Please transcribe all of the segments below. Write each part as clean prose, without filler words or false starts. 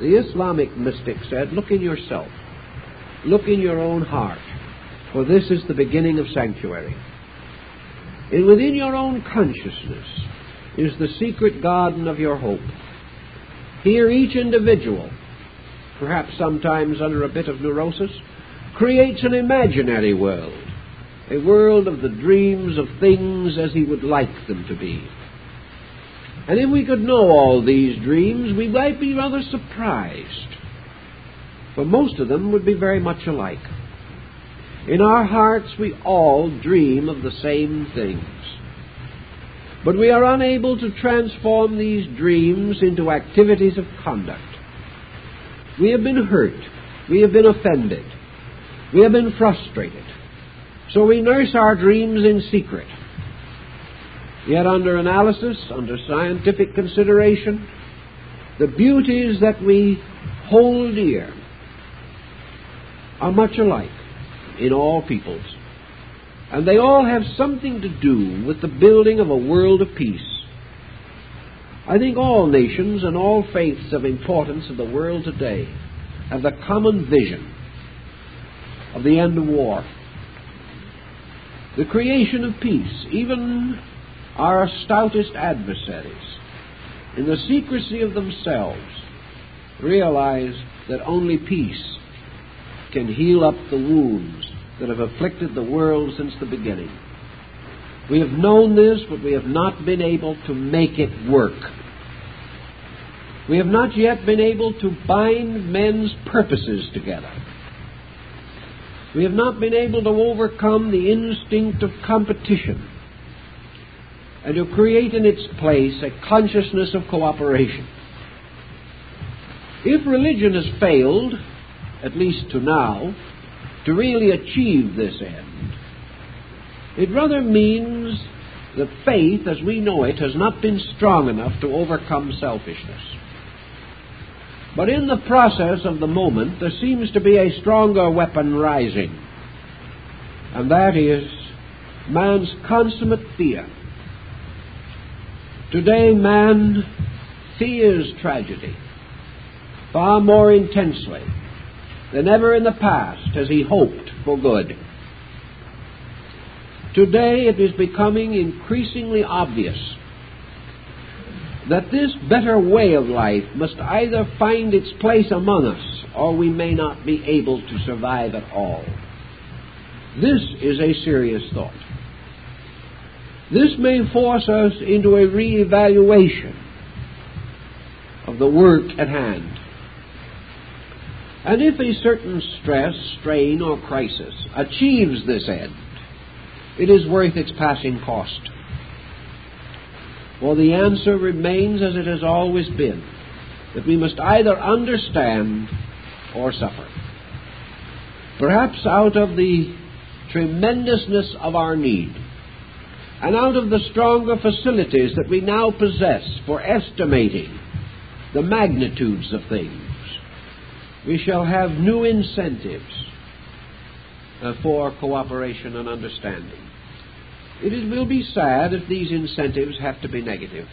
The Islamic mystic said, look in yourself. Look in your own heart, for this is the beginning of sanctuary. And within your own consciousness is the secret garden of your hope. Here each individual, perhaps sometimes under a bit of neurosis, creates an imaginary world, a world of the dreams of things as he would like them to be. And if we could know all these dreams, we might be rather surprised, for most of them would be very much alike. In our hearts we all dream of the same things, but we are unable to transform these dreams into activities of conduct. We have been hurt, we have been offended, we have been frustrated, so we nurse our dreams in secret. Yet under analysis, under scientific consideration, the beauties that we hold dear are much alike in all peoples, and they all have something to do with the building of a world of peace. I think all nations and all faiths of importance in the world today have the common vision of the end of war, the creation of peace. Even our stoutest adversaries, in the secrecy of themselves, realize that only peace can heal up the wounds that have afflicted the world since the beginning. We have known this, but we have not been able to make it work. We have not yet been able to bind men's purposes together. We have not been able to overcome the instinct of competition and to create in its place a consciousness of cooperation. If religion has failed, at least to now, to really achieve this end, it rather means that faith, as we know it, has not been strong enough to overcome selfishness. But in the process of the moment, there seems to be a stronger weapon rising, and that is man's consummate fear. Today, man fears tragedy far more intensely than ever in the past has he hoped for good. Today, it is becoming increasingly obvious that this better way of life must either find its place among us, or we may not be able to survive at all. This is a serious thought. This may force us into a re-evaluation of the work at hand. And if a certain stress, strain, or crisis achieves this end, it is worth its passing cost. For the answer remains as it has always been, that we must either understand or suffer. Perhaps out of the tremendousness of our need, and out of the stronger facilities that we now possess for estimating the magnitudes of things, we shall have new incentives for cooperation and understanding. It will be sad if these incentives have to be negative.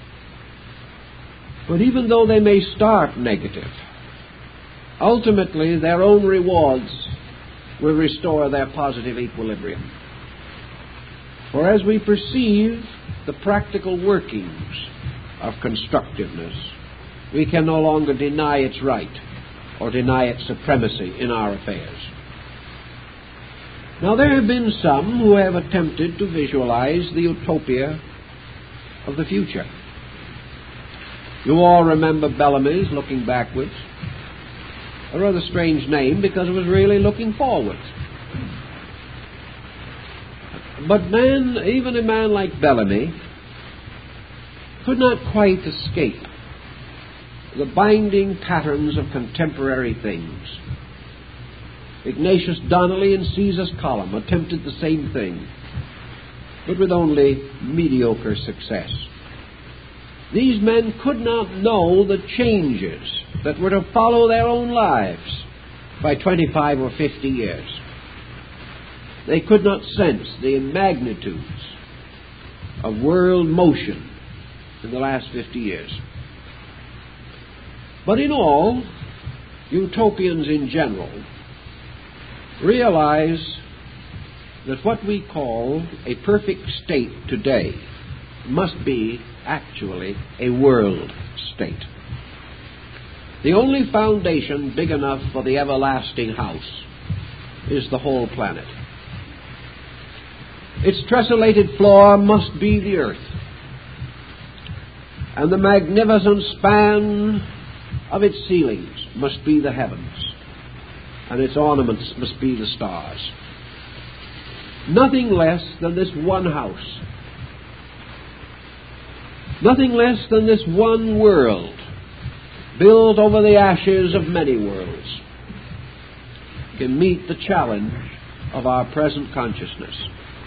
But even though they may start negative, ultimately their own rewards will restore their positive equilibrium. For as we perceive the practical workings of constructiveness, we can no longer deny its right or deny its supremacy in our affairs. Now, there have been some who have attempted to visualize the utopia of the future. You all remember Bellamy's Looking Backwards. A rather strange name because it was really looking forward. But man, even a man like Bellamy, could not quite escape the binding patterns of contemporary things. Ignatius Donnelly and Caesar's Column attempted the same thing, but with only mediocre success. These men could not know the changes that were to follow their own lives by 25 or 50 years. They could not sense the magnitudes of world motion in the last 50 years. But in all, utopians in general realize that what we call a perfect state today must be actually a world state. The only foundation big enough for the everlasting house is the whole planet. Its tessellated floor must be the earth, and the magnificent span of its ceilings must be the heavens, and its ornaments must be the stars. Nothing less than this one house, nothing less than this one world, built over the ashes of many worlds, can meet the challenge of our present consciousness.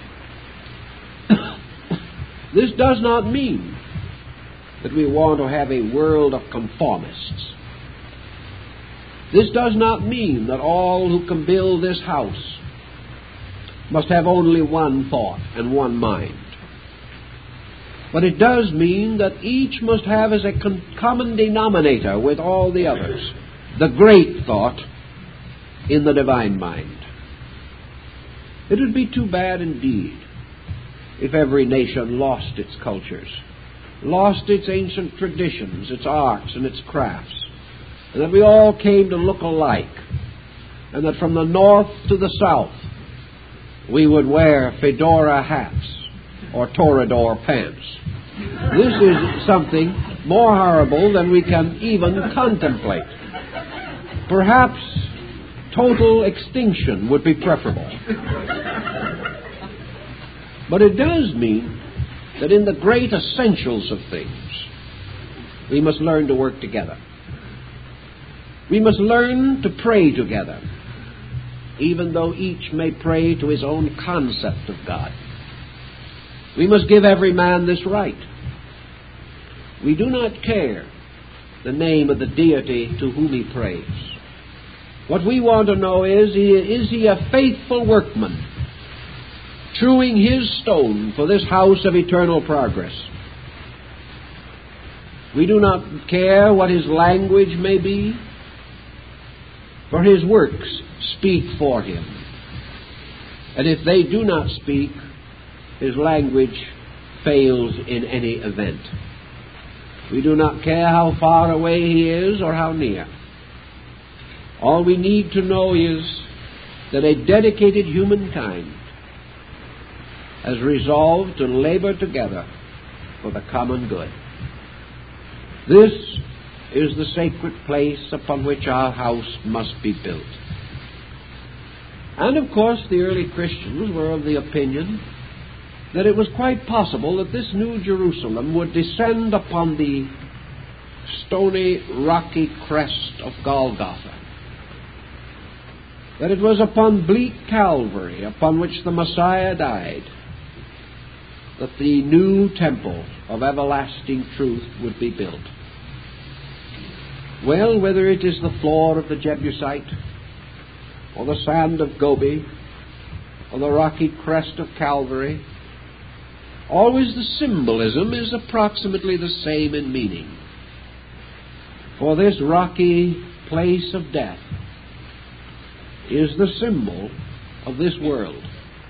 This does not mean that we want to have a world of conformists. This does not mean that all who can build this house must have only one thought and one mind. But it does mean that each must have as a common denominator with all the others the great thought in the divine mind. It would be too bad indeed if every nation lost its cultures, lost its ancient traditions, its arts and its crafts, and that we all came to look alike, and that from the north to the south we would wear fedora hats or toreador pants. This is something more horrible than we can even contemplate. Perhaps total extinction would be preferable. But it does mean that in the great essentials of things, we must learn to work together. We must learn to pray together, even though each may pray to his own concept of God. We must give every man this right. We do not care the name of the deity to whom he prays. What we want to know is he a faithful workman, chewing his stone for this house of eternal progress? We do not care what his language may be, for his works speak for him. And if they do not speak, his language fails in any event. We do not care how far away he is or how near. All we need to know is that a dedicated humankind has resolved to labor together for the common good. This is the sacred place upon which our house must be built. And of course the early Christians were of the opinion that it was quite possible that this new Jerusalem would descend upon the stony, rocky crest of Golgotha. That it was upon bleak Calvary, upon which the Messiah died, that the new temple of everlasting truth would be built. Well, whether it is the floor of the Jebusite, or the sand of Gobi, or the rocky crest of Calvary, always the symbolism is approximately the same in meaning. For this rocky place of death is the symbol of this world.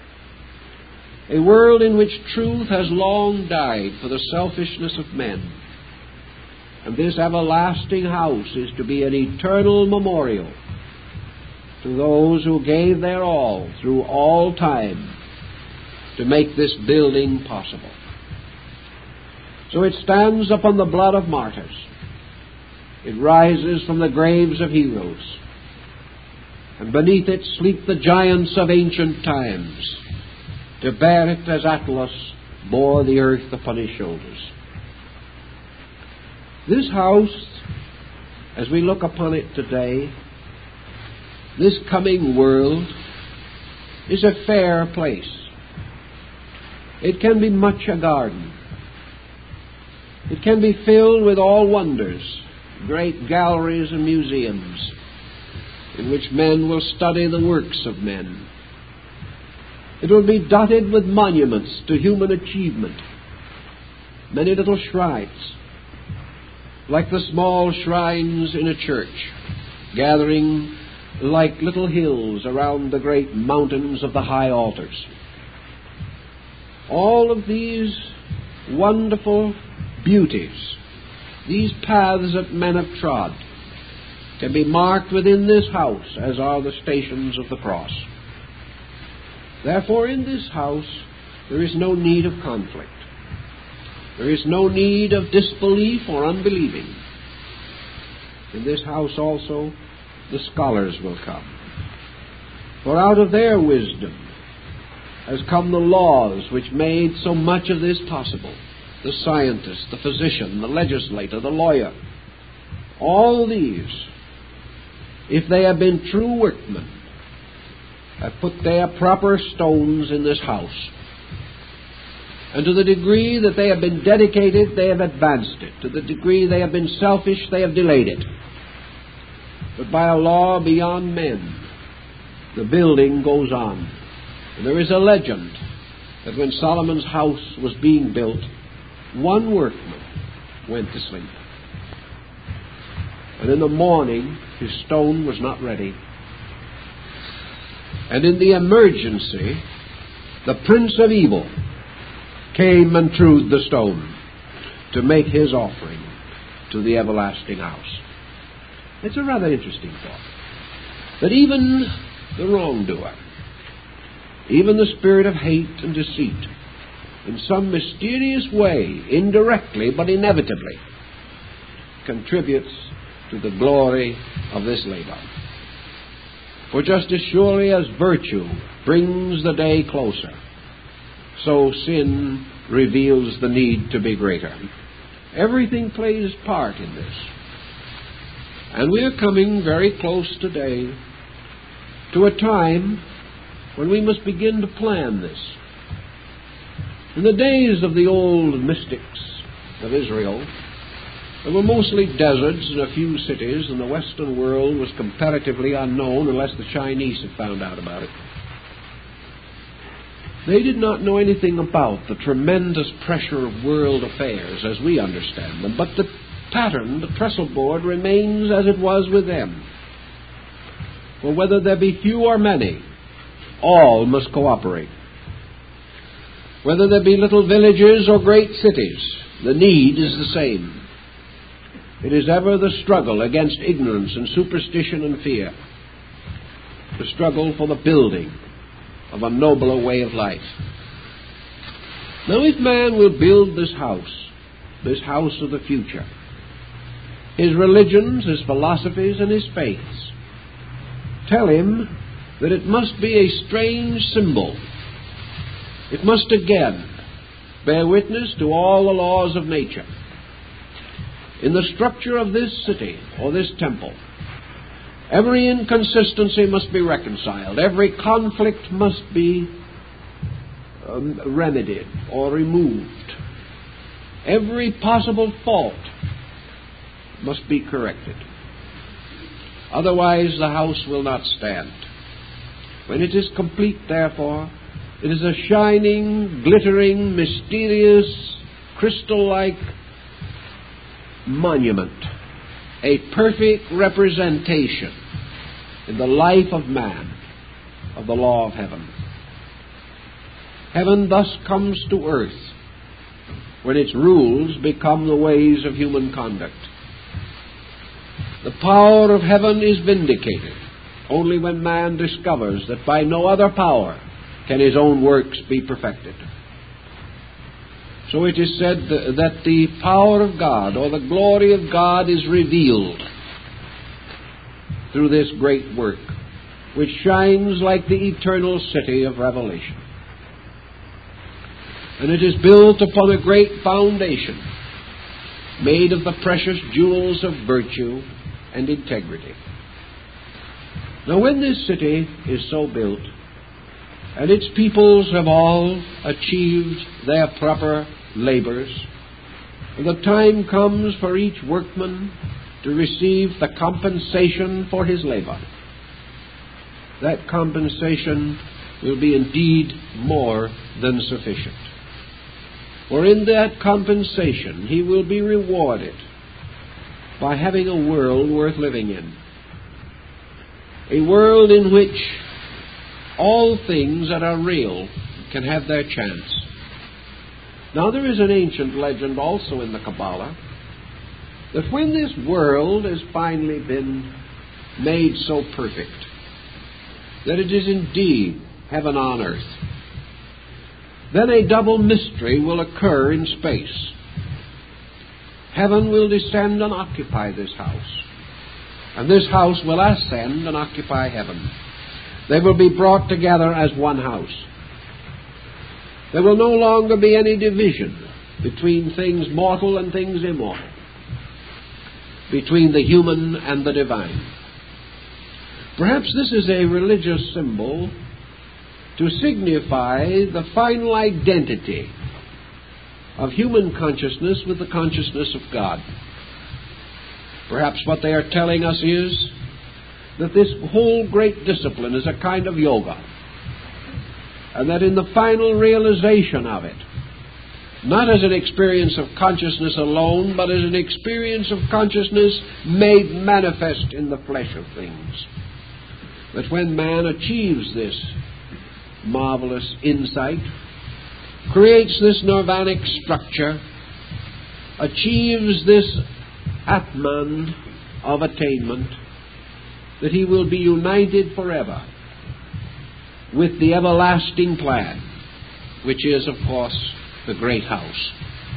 A world in which truth has long died for the selfishness of men. And this everlasting house is to be an eternal memorial to those who gave their all through all time to make this building possible. So it stands upon the blood of martyrs. It rises from the graves of heroes. And beneath it sleep the giants of ancient times, to bear it as Atlas bore the earth upon his shoulders. This house, as we look upon it today, this coming world, is a fair place. It can be much a garden. It can be filled with all wonders, great galleries and museums, in which men will study the works of men. It will be dotted with monuments to human achievement, many little shrines. like the small shrines in a church, gathering like little hills around the great mountains of the high altars. All of these wonderful beauties, these paths that men have trod, can be marked within this house, as are the stations of the cross. Therefore, in this house, there is no need of conflict. There is no need of disbelief or unbelieving. In this house also, the scholars will come. For out of their wisdom has come the laws which made so much of this possible. The scientist, the physician, the legislator, the lawyer. All these, if they have been true workmen, have put their proper stones in this house. And to the degree that they have been dedicated, they have advanced it. To the degree they have been selfish, they have delayed it. But by a law beyond men, the building goes on. And there is a legend that when Solomon's house was being built, one workman went to sleep. And in the morning, his stone was not ready. And in the emergency, the prince of evil came and threw the stone to make his offering to the everlasting house. It's a rather interesting thought. That even the wrongdoer, even the spirit of hate and deceit, in some mysterious way, indirectly but inevitably, contributes to the glory of this labor. For just as surely as virtue brings the day closer, so sin reveals the need to be greater. Everything plays part in this. And we are coming very close today to a time when we must begin to plan this. In the days of the old mystics of Israel, there were mostly deserts and a few cities, and the Western world was comparatively unknown unless the Chinese had found out about it. They did not know anything about the tremendous pressure of world affairs as we understand them, but the pattern, the trestle board, remains as it was with them. For whether there be few or many, all must cooperate. Whether there be little villages or great cities, the need is the same. It is ever the struggle against ignorance and superstition and fear, the struggle for the building of a nobler way of life. Now, if man will build this house of the future, his religions, his philosophies, and his faiths tell him that it must be a strange symbol. It must again bear witness to all the laws of nature. In the structure of this city or this temple, every inconsistency must be reconciled. Every conflict must be remedied or removed. Every possible fault must be corrected. Otherwise, the house will not stand. When it is complete, therefore, it is a shining, glittering, mysterious, crystal-like monument, a perfect representation in the life of man of the law of heaven. Heaven thus comes to earth when its rules become the ways of human conduct. The power of heaven is vindicated only when man discovers that by no other power can his own works be perfected. So it is said that the power of God or the glory of God is revealed through this great work, which shines like the eternal city of Revelation. And it is built upon a great foundation, made of the precious jewels of virtue and integrity. Now, when this city is so built, and its peoples have all achieved their proper labors, and the time comes for each workman to receive the compensation for his labor, that compensation will be indeed more than sufficient. For in that compensation he will be rewarded by having a world worth living in. A world in which all things that are real can have their chance. Now, there is an ancient legend also in the Kabbalah that when this world has finally been made so perfect that it is indeed heaven on earth, then a double mystery will occur in space. Heaven will descend and occupy this house, and this house will ascend and occupy heaven. They will be brought together as one house. There will no longer be any division between things mortal and things immortal, between the human and the divine. Perhaps this is a religious symbol to signify the final identity of human consciousness with the consciousness of God. Perhaps what they are telling us is that this whole great discipline is a kind of yoga, and that in the final realization of it, not as an experience of consciousness alone, but as an experience of consciousness made manifest in the flesh of things, that when man achieves this marvelous insight, creates this nirvanic structure, achieves this Atman of attainment, that he will be united forever with the everlasting plan, which is, of course, the great house.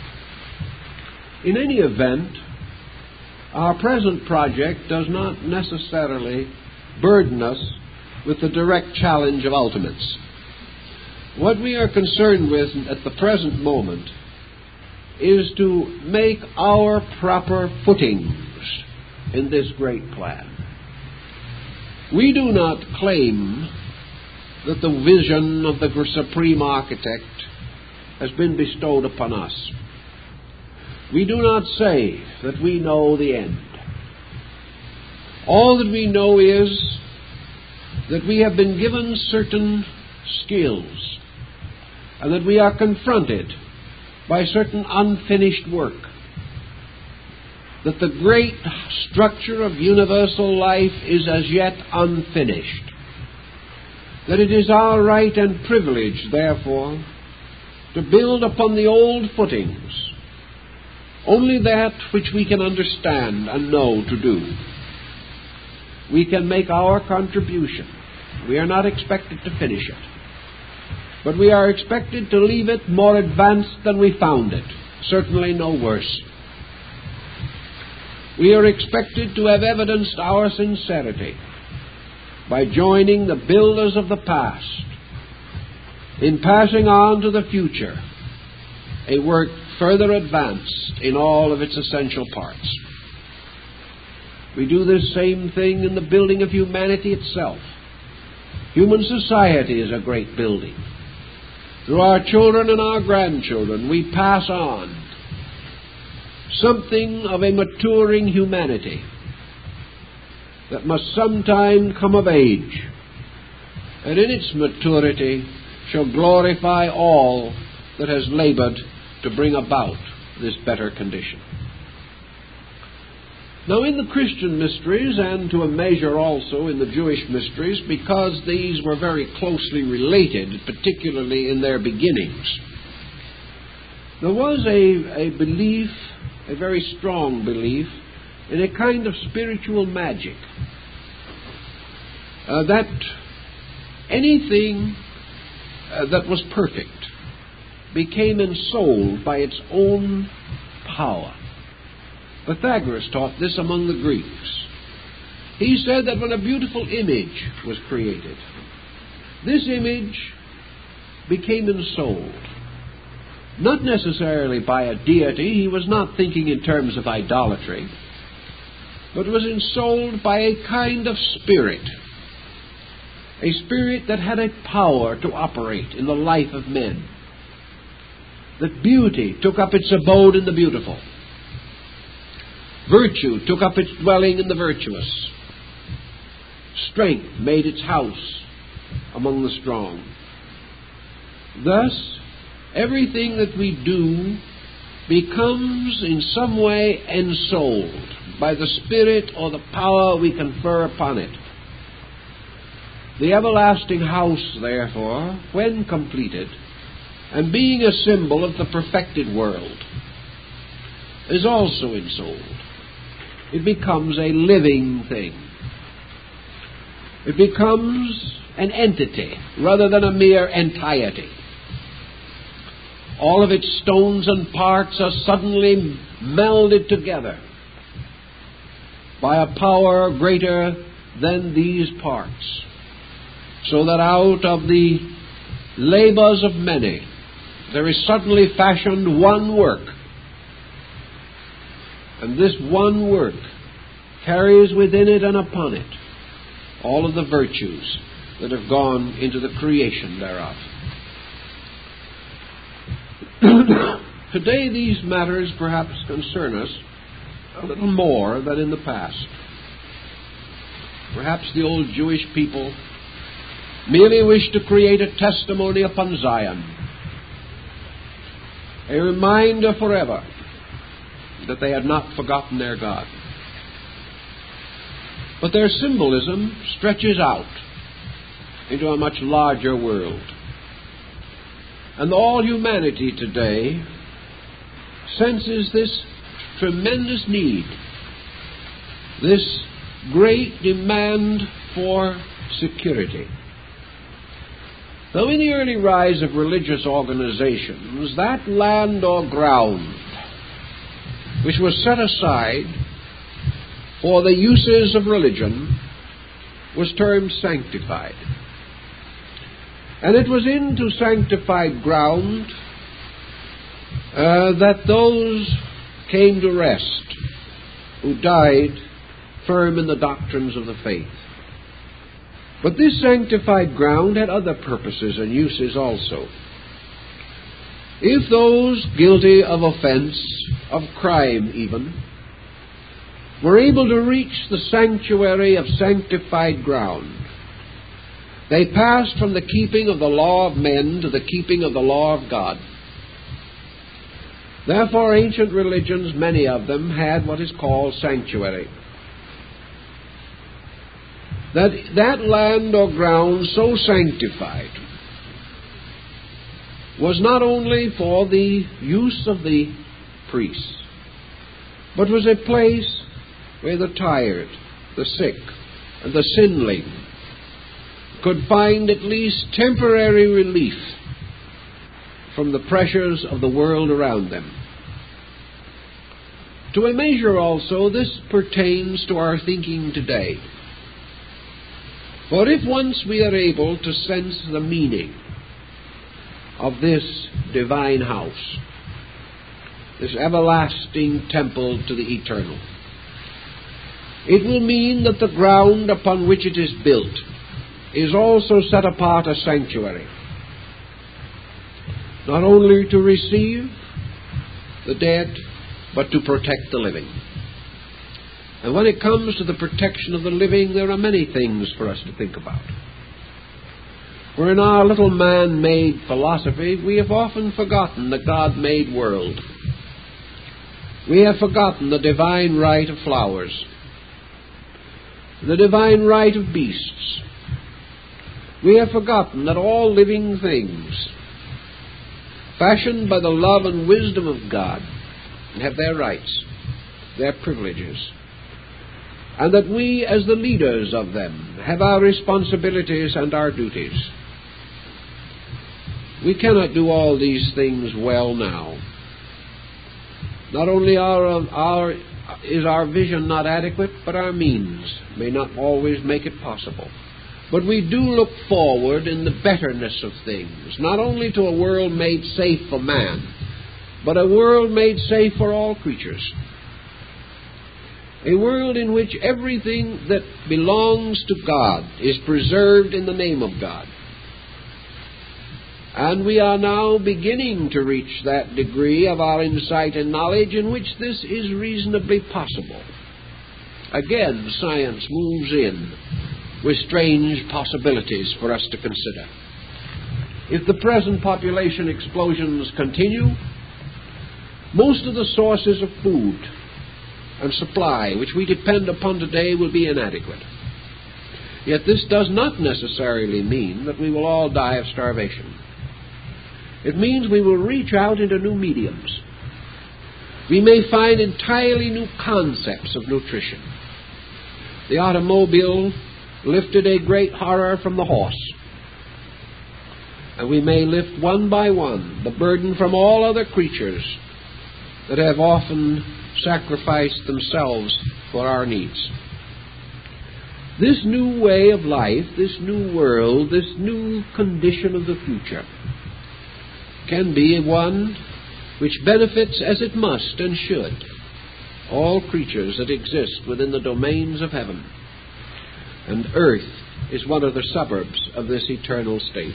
In any event, our present project does not necessarily burden us with the direct challenge of ultimates. What we are concerned with at the present moment is to make our proper footings in this great plan. We do not claim that the vision of the Supreme Architect has been bestowed upon us. We do not say that we know the end. All that we know is that we have been given certain skills and that we are confronted by certain unfinished work, that the great structure of universal life is as yet unfinished, that it is our right and privilege, therefore, to build upon the old footings only that which we can understand and know to do. We can make our contribution. We are not expected to finish it, but we are expected to leave it more advanced than we found it, certainly no worse. We are expected to have evidenced our sincerity by joining the builders of the past in passing on to the future a work further advanced in all of its essential parts. We do this same thing in the building of humanity itself. Human society is a great building. Through our children and our grandchildren, we pass on something of a maturing humanity that must sometime come of age, and in its maturity shall glorify all that has labored to bring about this better condition. Now, in the Christian mysteries, and to a measure also in the Jewish mysteries, because these were very closely related, particularly in their beginnings, there was a belief, a very strong belief, in a kind of spiritual magic, that anything that was perfect became ensouled by its own power. Pythagoras taught this among the Greeks. He said that when a beautiful image was created, this image became ensouled, not necessarily by a deity. He was not thinking in terms of idolatry, but was ensouled by a kind of spirit, a spirit that had a power to operate in the life of men, that beauty took up its abode in the beautiful, virtue took up its dwelling in the virtuous, strength made its house among the strong. Thus, everything that we do becomes in some way ensouled, by the Spirit or the power we confer upon it. The everlasting house, therefore, when completed, and being a symbol of the perfected world, is also ensouled. It becomes a living thing. It becomes an entity rather than a mere entiety. All of its stones and parts are suddenly melded together by a power greater than these parts, so that out of the labors of many there is suddenly fashioned one work. And this one work carries within it and upon it all of the virtues that have gone into the creation thereof. Today these matters perhaps concern us a little more than in the past. Perhaps the old Jewish people merely wished to create a testimony upon Zion, a reminder forever that they had not forgotten their God. But their symbolism stretches out into a much larger world. And all humanity today senses this tremendous need, this great demand for security. Though in the early rise of religious organizations, that land or ground which was set aside for the uses of religion was termed sanctified. And it was into sanctified ground that those came to rest who died firm in the doctrines of the faith. But this sanctified ground had other purposes and uses also. If those guilty of offense, of crime even, were able to reach the sanctuary of sanctified ground, they passed from the keeping of the law of men to the keeping of the law of God. Therefore, ancient religions, many of them, had what is called sanctuary. That land or ground so sanctified was not only for the use of the priests, but was a place where the tired, the sick, and the sinling could find at least temporary relief from the pressures of the world around them. To a measure also, this pertains to our thinking today. For if once we are able to sense the meaning of this divine house, this everlasting temple to the eternal, it will mean that the ground upon which it is built is also set apart a sanctuary, not only to receive the dead, but to protect the living. And when it comes to the protection of the living, there are many things for us to think about. For in our little man-made philosophy, we have often forgotten the God-made world. We have forgotten the divine right of flowers, the divine right of beasts. We have forgotten that all living things, fashioned by the love and wisdom of God, have their rights, their privileges, and that we, as the leaders of them, have our responsibilities and our duties. We cannot do all these things well now. Not only is our vision not adequate, but our means may not always make it possible. But we do look forward in the betterness of things, not only to a world made safe for man, but a world made safe for all creatures. A world in which everything that belongs to God is preserved in the name of God. And we are now beginning to reach that degree of our insight and knowledge in which this is reasonably possible. Again, science moves in with strange possibilities for us to consider. If the present population explosions continue, most of the sources of food and supply which we depend upon today will be inadequate. Yet this does not necessarily mean that we will all die of starvation. It means we will reach out into new mediums. We may find entirely new concepts of nutrition. The automobile lifted a great horror from the horse, and we may lift one by one the burden from all other creatures that have often sacrificed themselves for our needs. This new way of life, this new world, this new condition of the future can be one which benefits as it must and should all creatures that exist within the domains of heaven. And earth is one of the suburbs of this eternal state.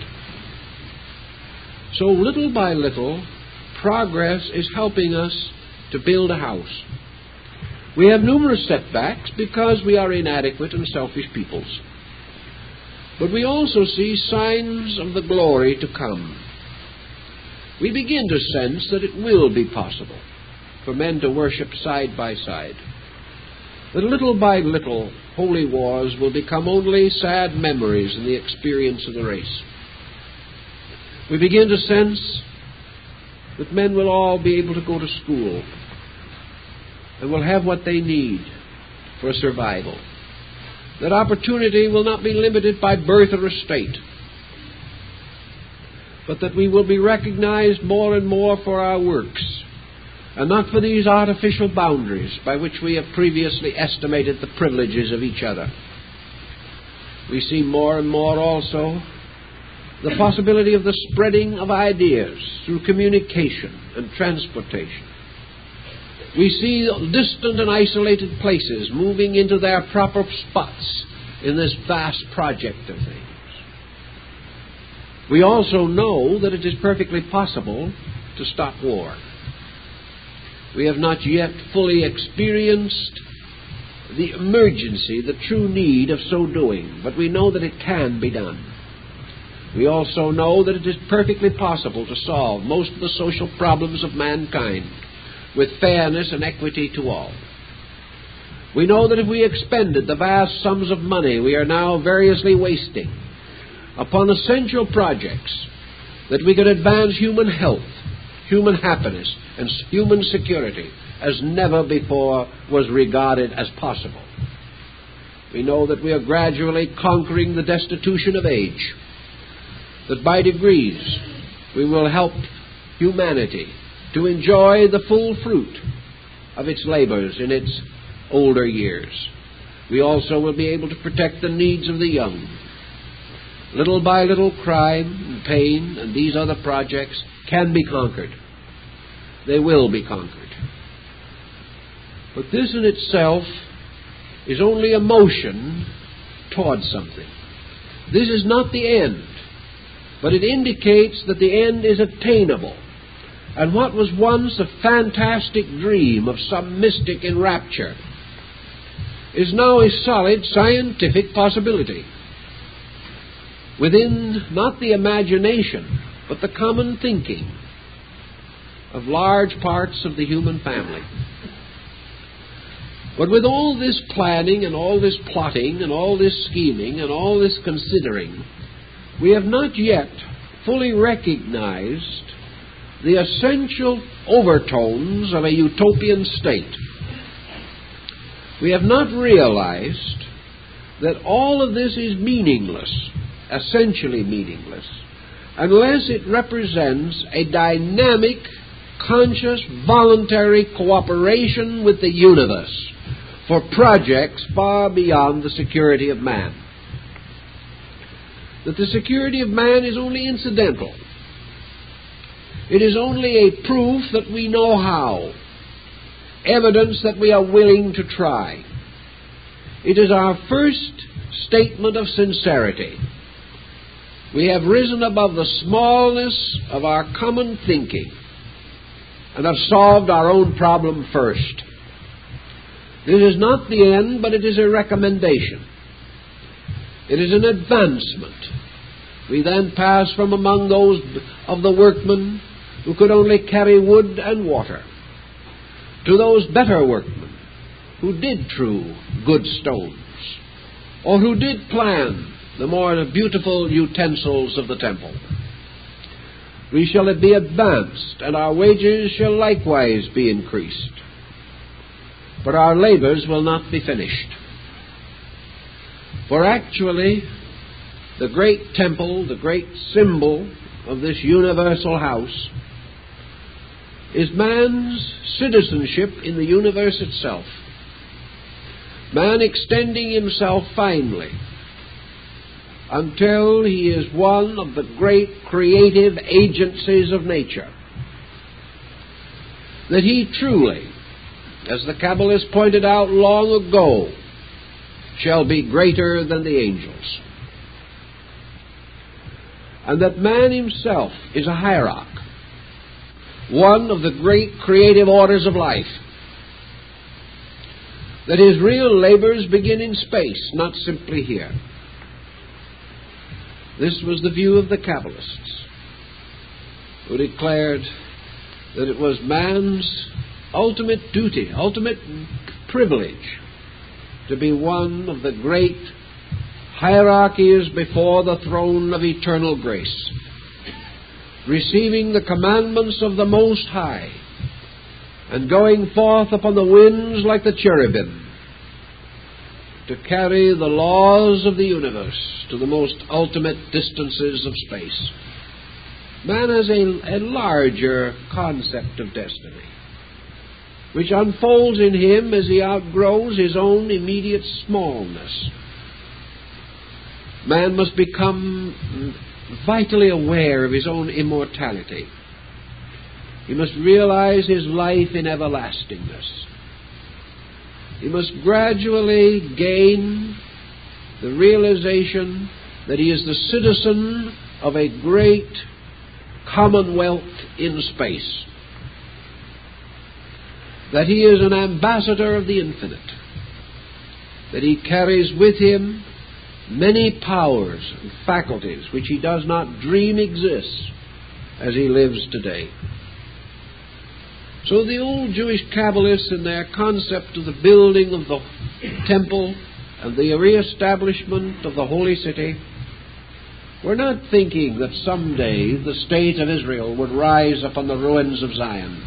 So little by little, progress is helping us to build a house. We have numerous setbacks because we are inadequate and selfish peoples. But we also see signs of the glory to come. We begin to sense that it will be possible for men to worship side by side. That little by little, holy wars will become only sad memories in the experience of the race. We begin to sense that men will all be able to go to school and will have what they need for survival. That opportunity will not be limited by birth or estate, but that we will be recognized more and more for our works, and not for these artificial boundaries by which we have previously estimated the privileges of each other. We see more and more also the possibility of the spreading of ideas through communication and transportation. We see distant and isolated places moving into their proper spots in this vast project of things. We also know that it is perfectly possible to stop war. We have not yet fully experienced the emergency, the true need of so doing, but we know that it can be done. We also know that it is perfectly possible to solve most of the social problems of mankind with fairness and equity to all. We know that if we expended the vast sums of money we are now variously wasting upon essential projects, that we could advance human health, human happiness, and human security as never before was regarded as possible. We know that we are gradually conquering the destitution of age, that by degrees we will help humanity to enjoy the full fruit of its labors in its older years. We also will be able to protect the needs of the young. Little by little, crime and pain and these other projects can be conquered. They will be conquered. But this in itself is only a motion towards something. This is not the end, but it indicates that the end is attainable. And what was once a fantastic dream of some mystic in rapture is now a solid scientific possibility within not the imagination, but the common thinking of large parts of the human family. But with all this planning and all this plotting and all this scheming and all this considering, we have not yet fully recognized the essential overtones of a utopian state. We have not realized that all of this is meaningless, essentially meaningless, unless it represents a dynamic, conscious, voluntary cooperation with the universe for projects far beyond the security of man. That the security of man is only incidental. It is only a proof that we know how, evidence that we are willing to try. It is our first statement of sincerity. We have risen above the smallness of our common thinking and have solved our own problem first. This is not the end, but it is a recommendation. It is an advancement. We then pass from among those of the workmen who could only carry wood and water to those better workmen who did trew good stones, or who did plan the more beautiful utensils of the temple. We shall be advanced, and our wages shall likewise be increased. But our labors will not be finished. For actually, the great temple, the great symbol of this universal house, is man's citizenship in the universe itself. Man extending himself finally until he is one of the great creative agencies of nature. That he truly, as the Kabbalist pointed out long ago, shall be greater than the angels. And that man himself is a hierarch, one of the great creative orders of life. That his real labors begin in space, not simply here. This was the view of the Kabbalists, who declared that it was man's ultimate duty, ultimate privilege, to be one of the great hierarchies before the throne of eternal grace, receiving the commandments of the Most High, and going forth upon the winds like the cherubim, to carry the laws of the universe to the most ultimate distances of space. Man has a larger concept of destiny, which unfolds in him as he outgrows his own immediate smallness. Man must become vitally aware of his own immortality. He must realize his life in everlastingness. He must gradually gain the realization that he is the citizen of a great commonwealth in space, that he is an ambassador of the infinite, that he carries with him many powers and faculties which he does not dream exist as he lives today. So the old Jewish Kabbalists, in their concept of the building of the temple and the reestablishment of the holy city, were not thinking that someday the state of Israel would rise upon the ruins of Zion.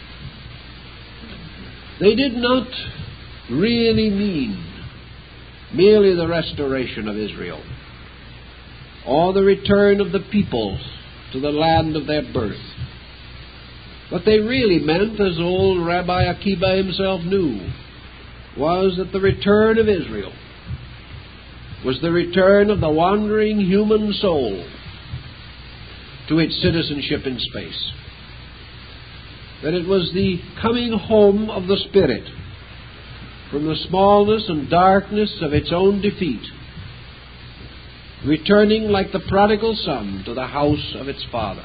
They did not really mean merely the restoration of Israel or the return of the people to the land of their birth. What they really meant, as old Rabbi Akiba himself knew, was that the return of Israel was the return of the wandering human soul to its citizenship in space. That it was the coming home of the spirit from the smallness and darkness of its own defeat, returning like the prodigal son to the house of its father.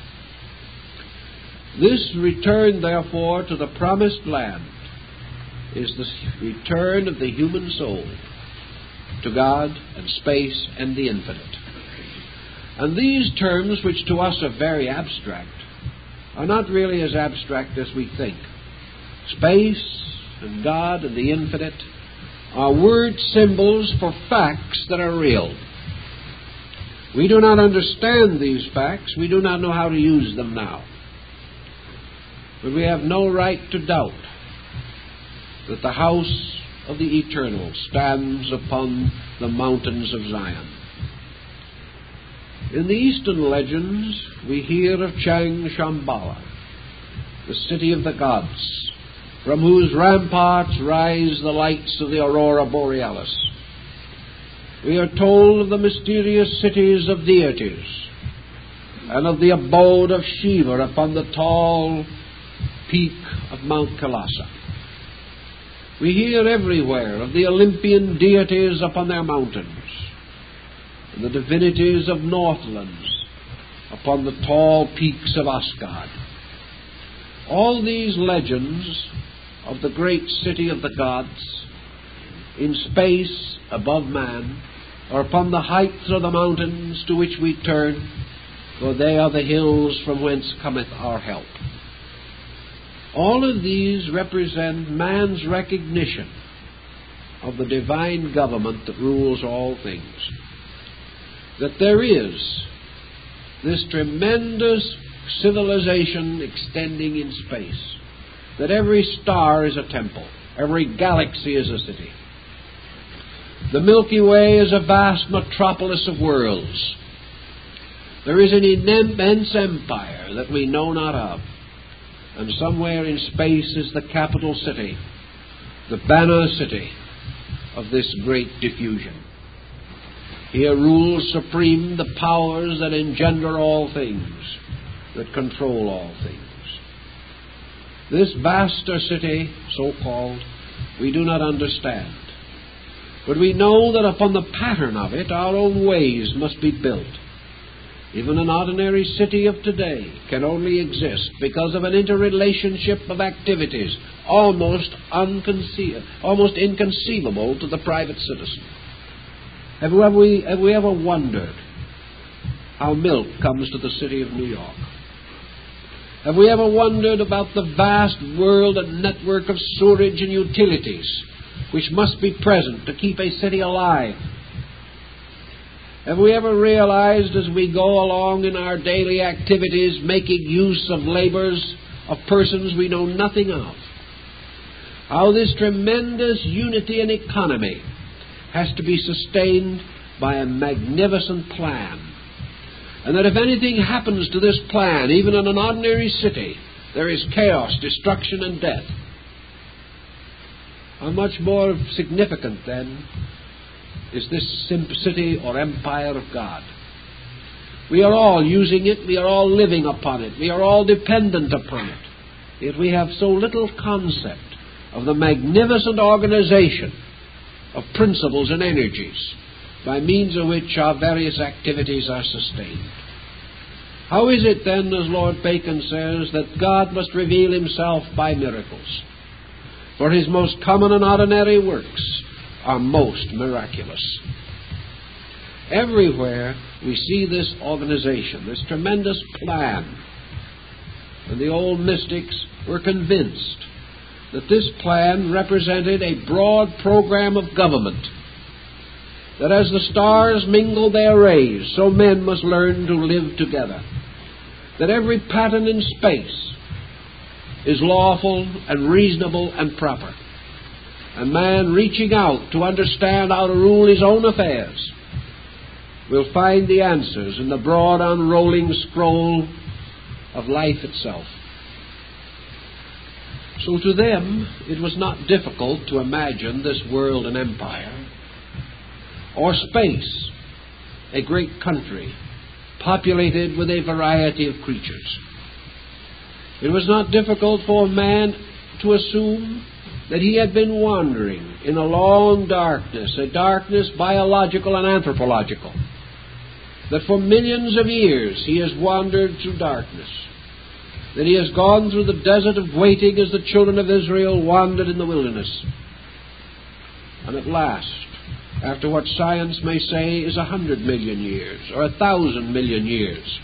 This return, therefore, to the promised land is the return of the human soul to God and space and the infinite. And these terms, which to us are very abstract, are not really as abstract as we think. Space and God and the infinite are word symbols for facts that are real. We do not understand these facts. We do not know how to use them now. But we have no right to doubt that the house of the eternal stands upon the mountains of Zion. In the Eastern legends, we hear of Chang Shambhala, the city of the gods, from whose ramparts rise the lights of the aurora borealis. We are told of the mysterious cities of deities and of the abode of Shiva upon the tall peak of Mount Kailasa. We hear everywhere of the Olympian deities upon their mountains and the divinities of Northlands upon the tall peaks of Asgard. All these legends of the great city of the gods in space above man or upon the heights of the mountains to which we turn, for they are the hills from whence cometh our help. All of these represent man's recognition of the divine government that rules all things. That there is this tremendous civilization extending in space. That every star is a temple. Every galaxy is a city. The Milky Way is a vast metropolis of worlds. There is an immense empire that we know not of. And somewhere in space is the capital city, the banner city of this great diffusion. Here rules supreme the powers that engender all things, that control all things. This vaster city, so-called, we do not understand. But we know that upon the pattern of it, our own ways must be built. Even an ordinary city of today can only exist because of an interrelationship of activities almost inconceivable to the private citizen. Have we ever wondered how milk comes to the city of New York? Have we ever wondered about the vast world and network of sewerage and utilities which must be present to keep a city alive? Have we ever realized as we go along in our daily activities making use of labors of persons we know nothing of, how this tremendous unity and economy has to be sustained by a magnificent plan? And that if anything happens to this plan, even in an ordinary city, there is chaos, destruction, and death. How much more significant, then, is this city or empire of God? We are all using it, we are all living upon it, we are all dependent upon it. Yet we have so little concept of the magnificent organization of principles and energies by means of which our various activities are sustained. How is it then, as Lord Bacon says, that God must reveal himself by miracles? For his most common and ordinary works are most miraculous. Everywhere we see this organization, this tremendous plan. And the old mystics were convinced that this plan represented a broad program of government. That as the stars mingle their rays, so men must learn to live together. That every pattern in space is lawful and reasonable and proper. And man reaching out to understand how to rule his own affairs will find the answers in the broad unrolling scroll of life itself. So to them it was not difficult to imagine this world and empire, or space, a great country populated with a variety of creatures. It was not difficult for man to assume that he had been wandering in a long darkness, a darkness biological and anthropological, that for millions of years he has wandered through darkness, that he has gone through the desert of waiting as the children of Israel wandered in the wilderness. And at last, after what science may say is 100 million years or 1,000 million years,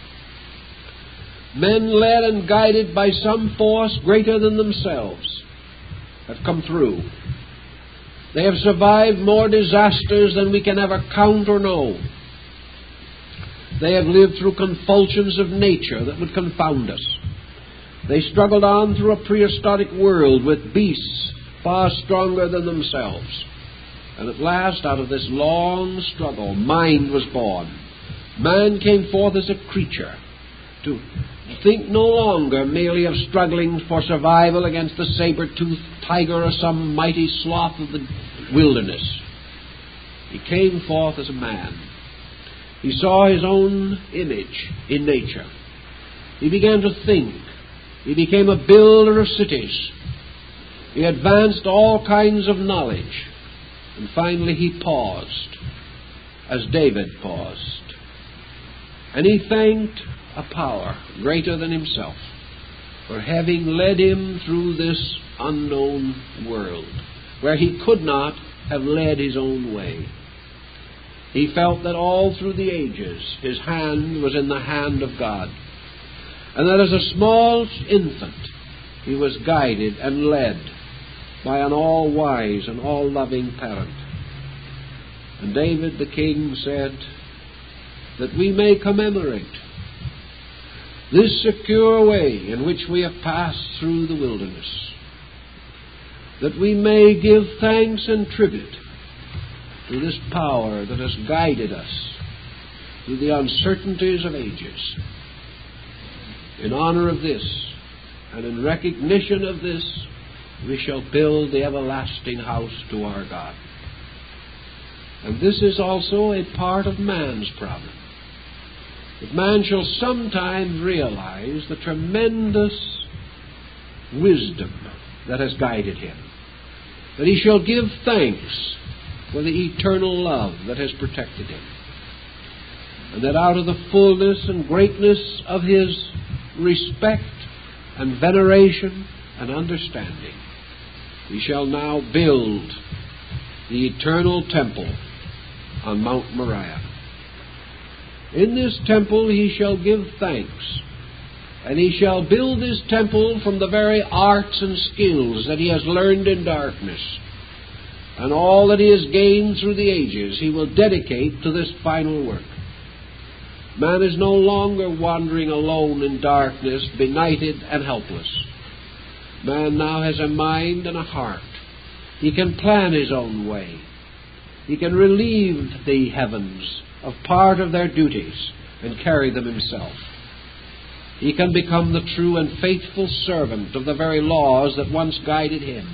men led and guided by some force greater than themselves have come through. They have survived more disasters than we can ever count or know. They have lived through convulsions of nature that would confound us. They struggled on through a prehistoric world with beasts far stronger than themselves. And at last, out of this long struggle, mind was born. Man came forth as a creature to think no longer merely of struggling for survival against the saber-toothed tiger or some mighty sloth of the wilderness. He came forth as a man. He saw his own image in nature. He began to think. He became a builder of cities. He advanced all kinds of knowledge. And finally he paused, as David paused. And he thanked a power greater than himself for having led him through this unknown world, where he could not have led his own way. He felt that all through the ages his hand was in the hand of God, and that as a small infant he was guided and led by an all-wise and all-loving parent. And David the king said that we may commemorate this secure way in which we have passed through the wilderness, that we may give thanks and tribute to this power that has guided us through the uncertainties of ages. In honor of this, and in recognition of this, we shall build the everlasting house to our God. And this is also a part of man's problem. That man shall sometime realize the tremendous wisdom that has guided him. That he shall give thanks for the eternal love that has protected him. And that out of the fullness and greatness of his respect and veneration and understanding, he shall now build the eternal temple on Mount Moriah. In this temple he shall give thanks, and he shall build this temple from the very arts and skills that he has learned in darkness. And all that he has gained through the ages he will dedicate to this final work. Man is no longer wandering alone in darkness, benighted and helpless. Man now has a mind and a heart. He can plan his own way. He can relieve the heavens of part of their duties and carry them himself. He can become the true and faithful servant of the very laws that once guided him.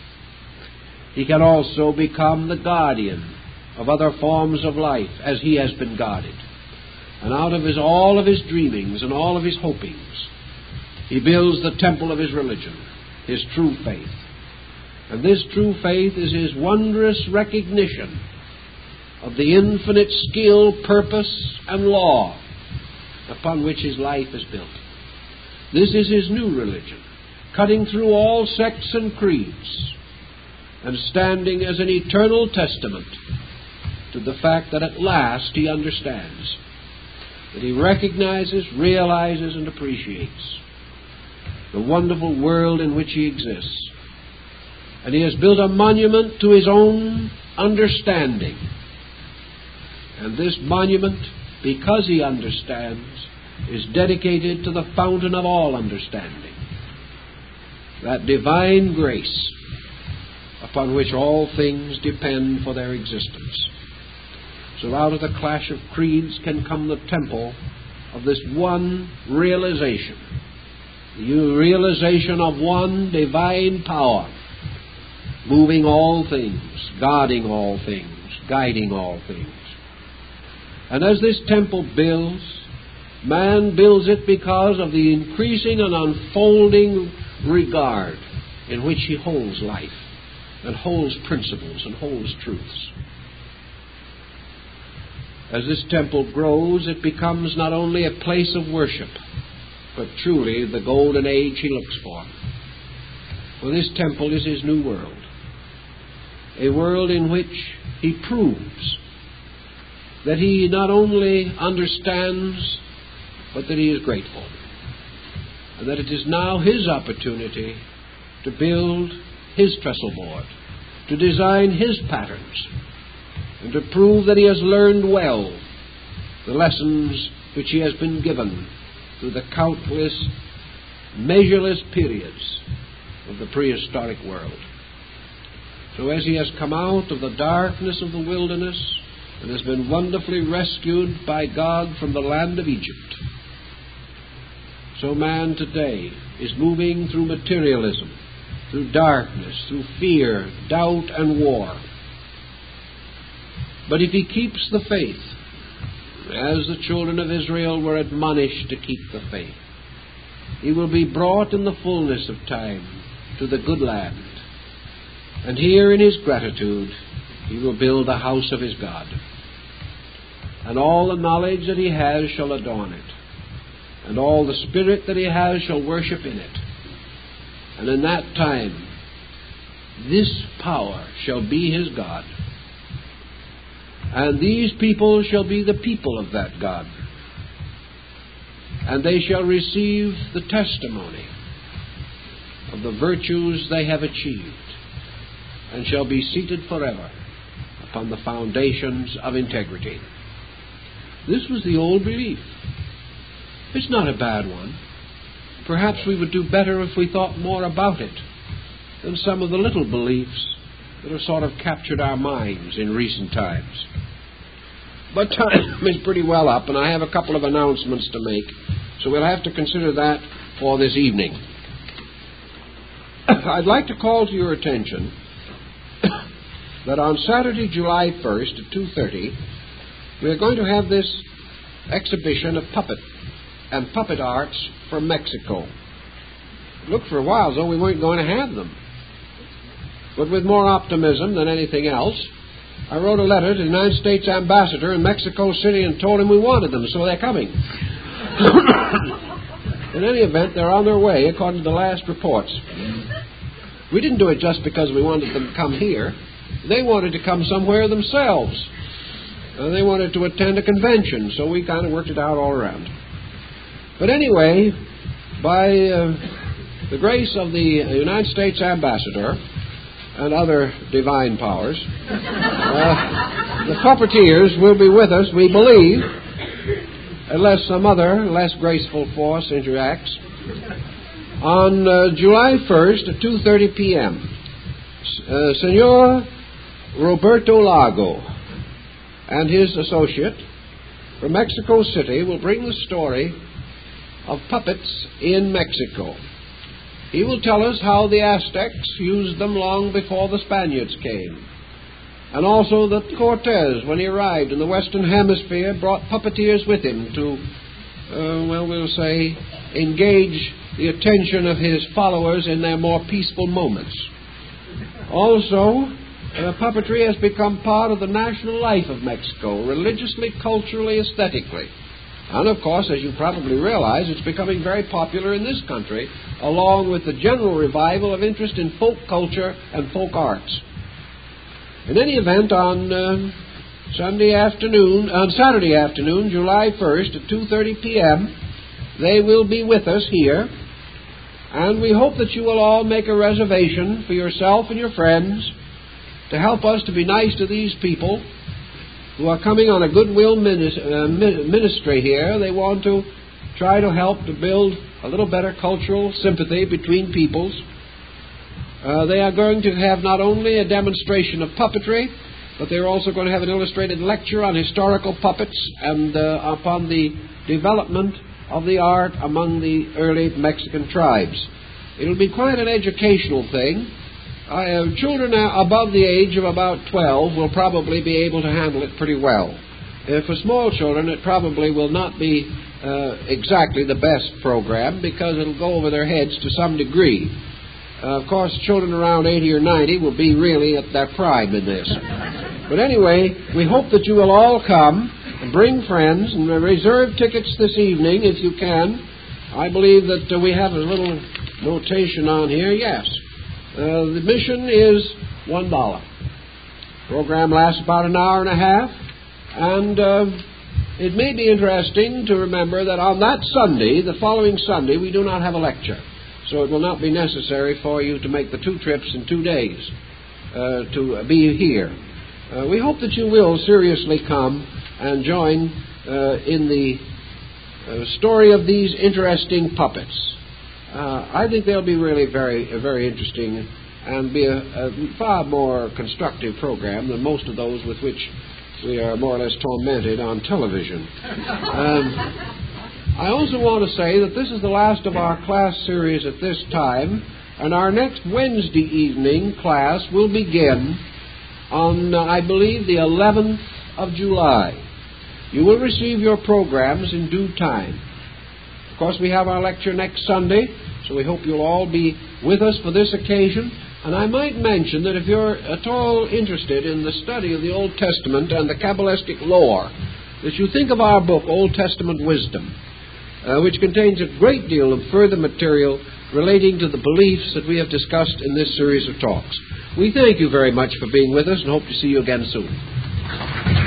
He can also become the guardian of other forms of life as he has been guarded. And out of all of his dreamings and all of his hopings, he builds the temple of his religion, his true faith. And this true faith is his wondrous recognition of the infinite skill, purpose, and law upon which his life is built. This is his new religion, cutting through all sects and creeds, and standing as an eternal testament to the fact that at last he understands, that he recognizes, realizes, and appreciates the wonderful world in which he exists. And he has built a monument to his own understanding. And this monument, because he understands, is dedicated to the fountain of all understanding, that divine grace upon which all things depend for their existence. So out of the clash of creeds can come the temple of this one realization, the realization of one divine power, moving all things, guarding all things, guiding all things. And as this temple builds, man builds it because of the increasing and unfolding regard in which he holds life, and holds principles, and holds truths. As this temple grows, it becomes not only a place of worship, but truly the golden age he looks for. For this temple is his new world, a world in which he proves that he not only understands, but that he is grateful, and that it is now his opportunity to build his trestle board, to design his patterns, and to prove that he has learned well the lessons which he has been given through the countless, measureless periods of the prehistoric world. So as he has come out of the darkness of the wilderness and has been wonderfully rescued by God from the land of Egypt, so man today is moving through materialism, through darkness, through fear, doubt, and war. But if he keeps the faith, as the children of Israel were admonished to keep the faith, he will be brought in the fullness of time to the good land. And here in his gratitude, he will build the house of his God. And all the knowledge that he has shall adorn it. And all the spirit that he has shall worship in it. And in that time, this power shall be his God. And these people shall be the people of that God. And they shall receive the testimony of the virtues they have achieved, and shall be seated forever upon the foundations of integrity. This was the old belief. It's not a bad one. Perhaps we would do better if we thought more about it than some of the little beliefs that have sort of captured our minds in recent times. But time is pretty well up, and I have a couple of announcements to make, so we'll have to consider that for this evening. I'd like to call to your attention that on Saturday, July 1st at 2:30, we are going to have this exhibition of puppet arts from Mexico. It looked for a while as though we weren't going to have them. But with more optimism than anything else, I wrote a letter to the United States ambassador in Mexico City and told him we wanted them, so they're coming. In any event, they're on their way, according to the last reports. We didn't do it just because we wanted them to come here. They wanted to come somewhere themselves. They wanted to attend a convention, so we kind of worked it out all around. But anyway, by the grace of the United States ambassador and other divine powers, the puppeteers will be with us, we believe, unless some other less graceful force interacts, on July 1st at 2:30 p.m. Senor Roberto Lago and his associate from Mexico City will bring the story of puppets in Mexico. He will tell us how the Aztecs used them long before the Spaniards came, and also that Cortez, when he arrived in the Western Hemisphere, brought puppeteers with him to, we'll say, engage the attention of his followers in their more peaceful moments. Also, puppetry has become part of the national life of Mexico, religiously, culturally, aesthetically. And, of course, as you probably realize, it's becoming very popular in this country, along with the general revival of interest in folk culture and folk arts. In any event, on Saturday afternoon, July 1st at 2:30 p.m., they will be with us here, and we hope that you will all make a reservation for yourself and your friends to help us to be nice to these people who are coming on a goodwill ministry here. They want to try to help to build a little better cultural sympathy between peoples. They are going to have not only a demonstration of puppetry, but they're also going to have an illustrated lecture on historical puppets and upon the development of the art among the early Mexican tribes. It'll be quite an educational thing. Children above the age of about 12 will probably be able to handle it pretty well. For small children, it probably will not be exactly the best program because it'll go over their heads to some degree. Of course, children around 80 or 90 will be really at their prime in this. But anyway, we hope that you will all come and bring friends and reserve tickets this evening if you can. I believe that we have a little notation on here. Yes. The admission is $1. The program lasts about an hour and a half, and it may be interesting to remember that on that Sunday, the following Sunday, we do not have a lecture, so it will not be necessary for you to make the 2 trips in 2 days to be here. We hope that you will seriously come and join in the story of these interesting puppets. I think they'll be really very, very interesting and be a far more constructive program than most of those with which we are more or less tormented on television. I also want to say that this is the last of our class series at this time, and our next Wednesday evening class will begin on, I believe, the 11th of July. You will receive your programs in due time. Of course, we have our lecture next Sunday, so we hope you'll all be with us for this occasion. And I might mention that if you're at all interested in the study of the Old Testament and the Kabbalistic lore, that you think of our book, Old Testament Wisdom, which contains a great deal of further material relating to the beliefs that we have discussed in this series of talks. We thank you very much for being with us and hope to see you again soon.